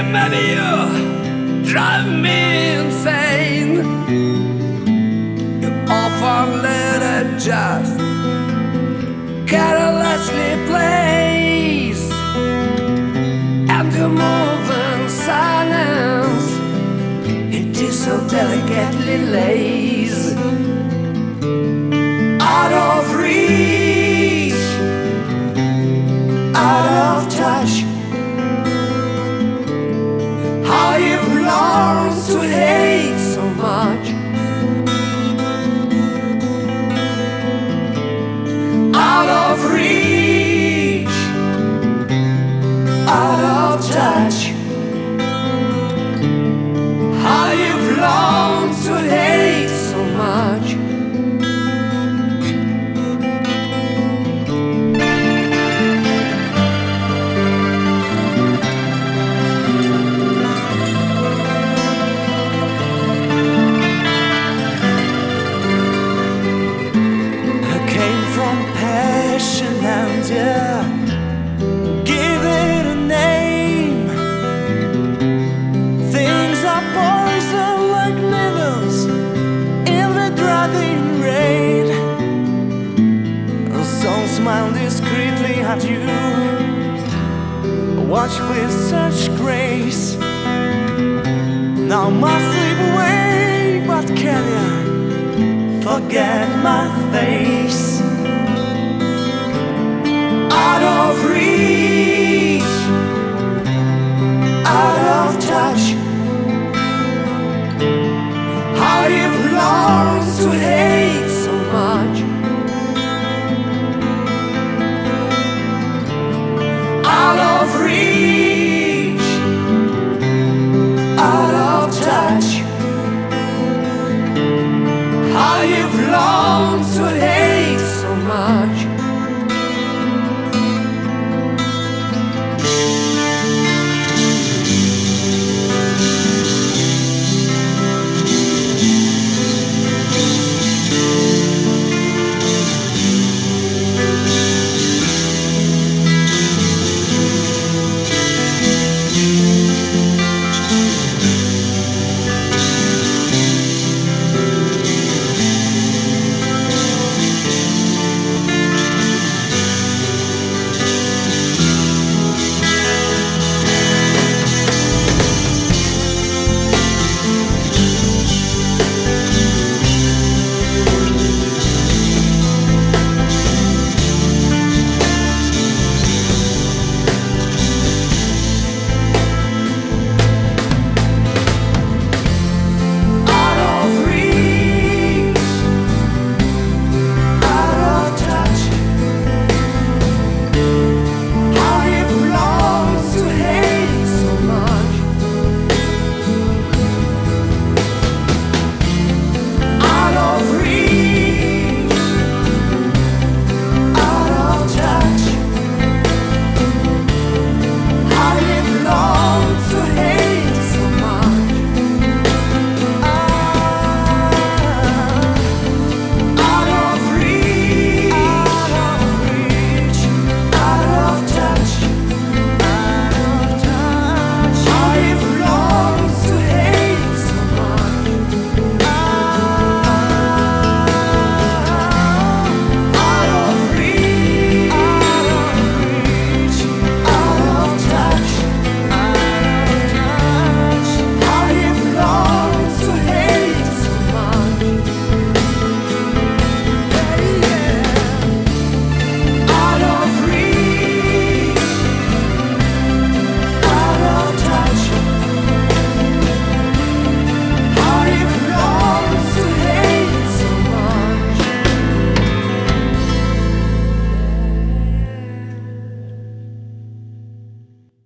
maybe you drive me insane. You often let it just carelessly place, and you move in silence. It is so delicately lays out of reach, out of touch. How you've learned to hate so much. Out of reach, out of touch. How you've learned to hate so much. And yeah, give it a name. Things are poison like needles in the driving rain. So smile discreetly at you, watch with such grace. Now must slip away, but can you forget my face?